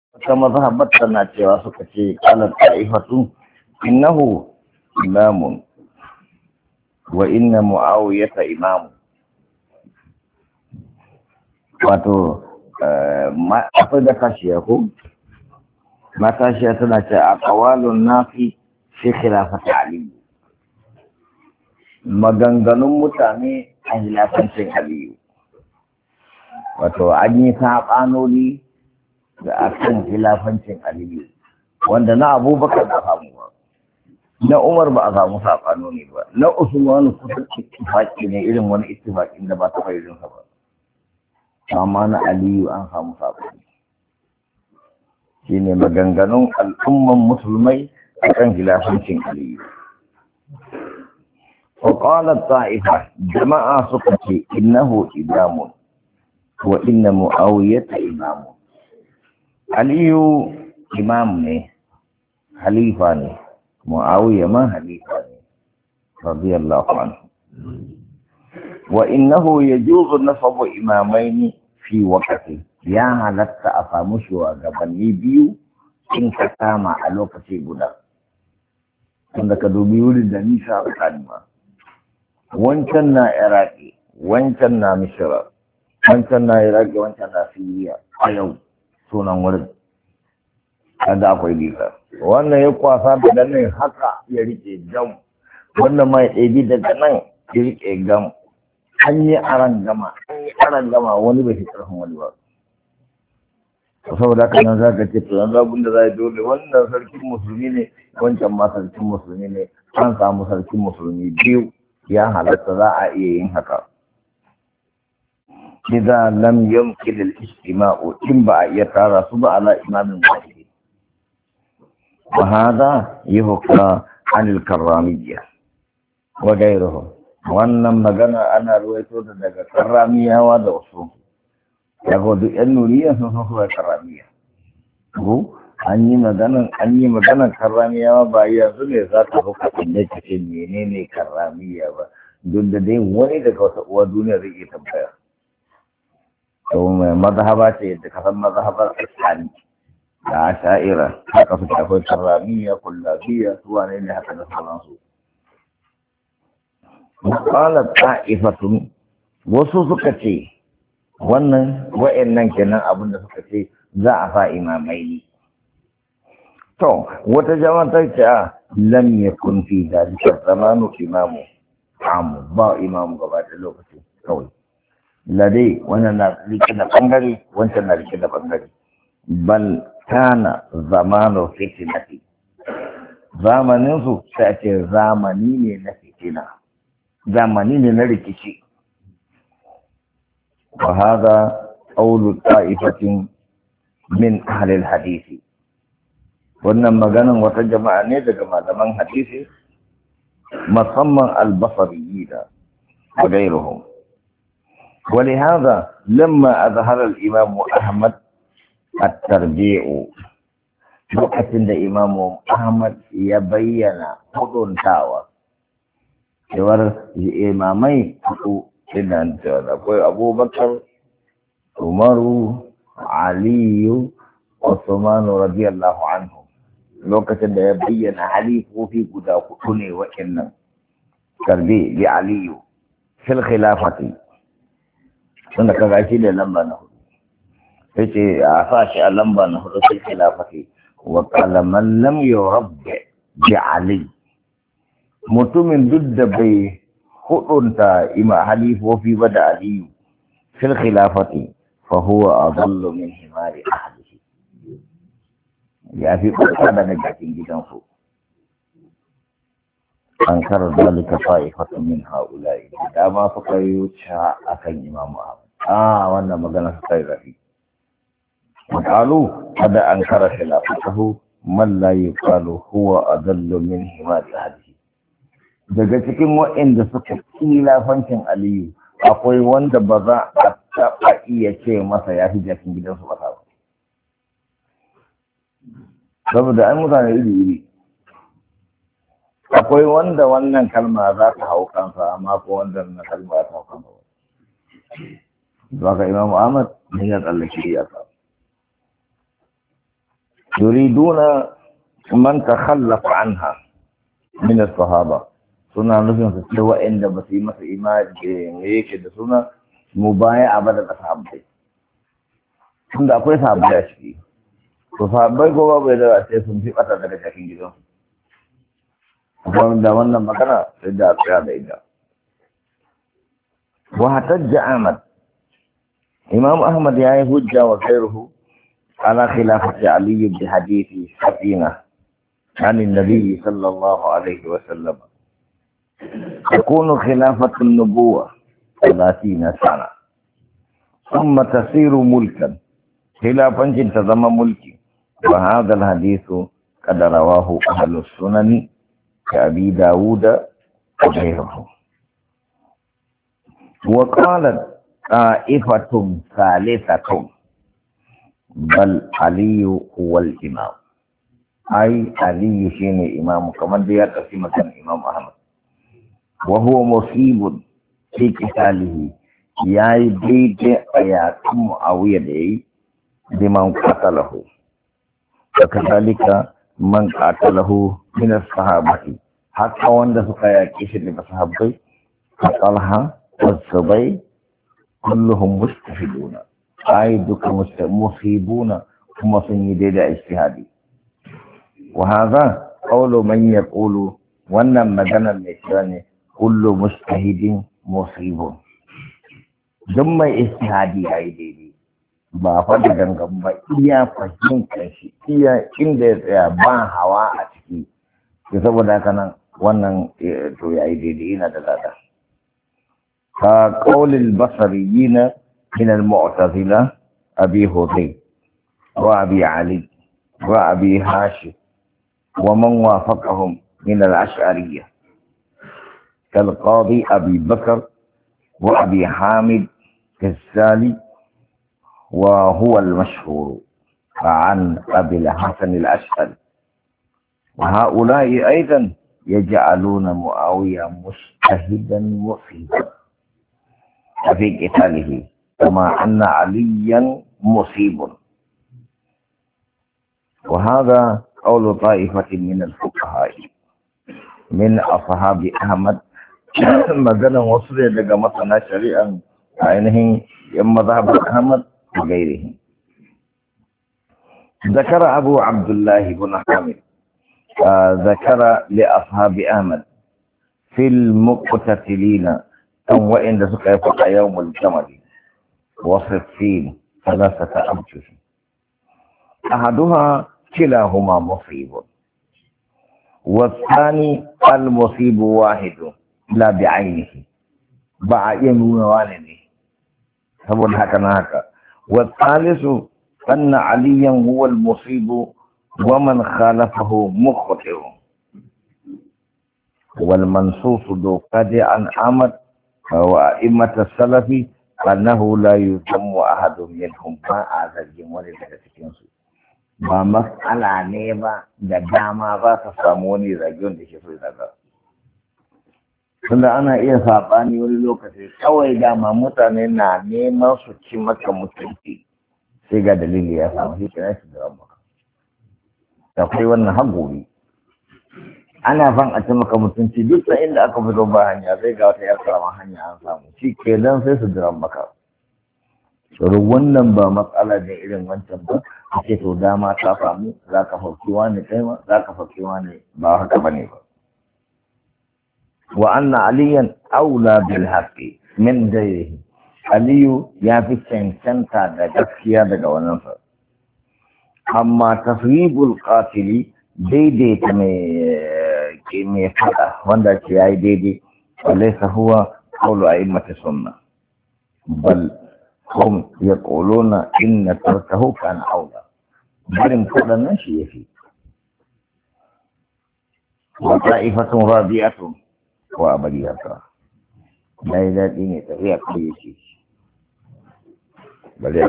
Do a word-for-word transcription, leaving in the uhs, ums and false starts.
ta mazhabar tana cewa suka ce qalat ta'ifatu innahu imamun wa inna muawiyata imamu wato akwai da kashiya ko matashiya tana ce a qawalun nafi fi khilafati ali maganganun mutane a khilafancin aliyu wato an yi saɓanoni da a kan khilafancin aliyu wanda na abubakar ba samu ba na umar ba a samu saɓanoni ba na usmanu kusan ittifaki ne irin wani ittifakin da ba ta irinsa ba amma na aliyu an samu saɓani shi ne maganganun al'umman musulmai a kan khilafancin aliyu وقالت طائفة جماعة سقطي إنه إمام وإن معاوية إمام علي إمام نه خليفة نه معاوية ما خليفة نه رضي الله عنه وإنه يجوز نصب إمامين في وقته يا هلت أفامش وغبني بيو إن كتاما ألوك سيبودا عندك دوبيو للدنيسة القادمة wancan na iraki wancan na misira wancan na iraki wancan na siriya a yau sunan wurin kada akwai bisa wannan ya kwasa daga nan haka ya rike gam wannan ma ya ɗabi daga nan ya rike gam an yi aran gama an yi aran gama wani bai fi ƙarfin wani ba saboda haka nan za ka ce to yanzu abin da za a dole wannan sarkin musulmi ne wancan ma sarkin musulmi ne an samu sarkin musulmi biyu ya halatta za a iya yin haka idan lam yumkin al-istima'u in ba a iya tara su ba ala imamin wahid wa hada yuhka an al-karramiyya wa ghayruhu wannan magana ana ruwaito da daga karramiyawa da wasu yago duk yan nuriya sun san su karramiya ko an yi maganan an yi maganan karramiya ba yanzu ne za ka hauka inda ka ce menene karramiya ba duk da dai wani daga wata uwa duniya zai iya tambaya to mai mazhaba ce yadda ka san mazhabar islami da asha'ira haka su akwai karramiya kullabiya su wane ne haka da sauransu qala ta'ifatun wasu suka ce wannan wa'annan kenan abin da suka ce za a sa imamai ne to wata jama'a ta ce a lam yakun fi dalika zamanu imamu amu ba imamu gaba da lokaci kawai lade wannan na rike da bangare wancan na rike da bangare bal kana zamanu fitnati zamanin su sai ce zamani ne na fitina zamani ne na rikici wa hada qawlu ta'ifatin min ahli al-hadisi wannan maganan wata jama'a ne daga malaman hadisi musamman al-basri da غيرهم ولهذا لما أظهر الإمام أحمد الترجيع وقت الإمام أحمد يبين حضن تاوى شوار إمامي إذن أبو بكر عمر علي عثمان رضي الله عنه lokacin da ya bayyana halifofi guda hudu ne wa'annan karbi bi aliyu fil khilafati tunda kaga shi da lamba na hudu sai ce a sa shi a lamba na hudu fil khilafati wa qala man lam yurabbi bi ali mutumin duk da bai hudunta ima halifofi ba da aliyu fil khilafati fa huwa adallu min himari ahli ya fi ƙarfa daga jakin gidansu an karar dalika fa'ifatun min ha'ulai da dama suka yi wuce a kan imamu ahmad a wannan magana su kai rafi makalu kada an kara khilafatahu man la yuqalu huwa adallu min himari ahlihi daga cikin waɗanda suka kilafancin aliyu akwai wanda ba za a taɓa iya ce masa ya fi jakin gidansu ba ba saboda an mutane iri-iri akwai wanda wannan kalma za ta hau kansa amma ko wanda na kalma ta hau kansa ba ka imamu ahmad ne ya tsallake ya sa yuriduna man takhallafa anha min as-sahaba suna nufin su ce wa'anda ba su yi masa imani ne yake da suna mubaya abada da sahabbai tunda akwai sahabbai a ciki to sahabbai ko babu da sai sun fi bata daga cikin gidan kuma da wannan magana sai da tsaya da ita wa hatajja Ahmad Imam Ahmad ya yi hujja wa khairuhu على خلافة علي بحديث سفينة عن النبي صلى الله عليه وسلم تكون خلافة النبوة ثلاثين سنة ثم تصير ملكا خلافا تنتظم ملكي وهذا الحديث قد رواه أهل السنن كأبي داود وغيره وقالت طائفة ثالثة بل علي هو الإمام أي علي شيني إمام كمان ديات أسمة إمام أحمد وهو مصيب في قتاله ياي بيت آيات معاوية دي بمن قتله وكذلك من قتله من الصحابة حتى وند سقيا كيشن الصحابة طلحة والزبير كلهم مستفيدون أي دك مصيبون هم سنيدي دا اجتهادي وهذا قول من يقول وانا مدنا المثلاني كل مجتهد مصيب ثم اجتهادي أي ديدي ba fa da gangan ba iya fahimtar shi iya inda ya tsaya ba hawa a ciki saboda haka nan wannan to yayi daidai yana da lada ka qaulil basariyina من المعتزلة أبي هذيل وأبي علي وأبي هاشم ومن وافقهم من الأشعرية كالقاضي أبي بكر وأبي حامد كالسالي وهو المشهور عن أبي الحسن الأشعري وهؤلاء أيضا يجعلون معاوية مجتهدا مصيبا في قتاله كما أن عليا مصيب وهذا قول طائفة من الفقهاء من أصحاب أحمد مدنا وصل لك مثلا شريعا عينه يما ذهب أحمد وغيره ذكر أبو عبد الله بن حامد آه ذكر لأصحاب أحمد في المقتتلين وإن سكيفق يوم الجمل وصفين ثلاثة أوجه أحدها كلاهما مصيب والثاني المصيب واحد لا بعينه بعينه والده فبن هكذا هكذا والثالث أن عليا هو المصيب ومن خالفه مخطئ والمنصوص ذو قد عن أحمد وأئمة السلف أنه لا يذم أحد منهم ما أعزل wani daga cikinsu ba matsala ne ba da dama za ta samu wani zagiyon da ke so daga tunda ana iya saɓani wani lokaci kawai dama mutane na neman su ci maka mutunci sai ga dalili ya samu shi kira shi da maka da kai wannan hagobi ana fan a ci maka mutunci duk da inda aka fito ba hanya sai ga wata yar karama hanya an samu shi ke dan sai su jiran maka tsoro wannan ba matsala ne irin wancan ba ake to dama ta samu za ka fauki wani kai ma za ka fauki wani ba haka ba ne ba wa anna aliyan aula bil haqqi min dayhi aliyu ya fi cancanta da gaskiya daga wannan sa amma tasribul qatili daidaita mai mai fada wanda ke yayi daidai walaysa huwa qawlu a'immati sunna bal hum yaquluna inna tarkahu kana aula barin fadan nan shi yafi wa ta'ifatun rabi'atun wa abadiyata dai dai ne tafiya kai yake bale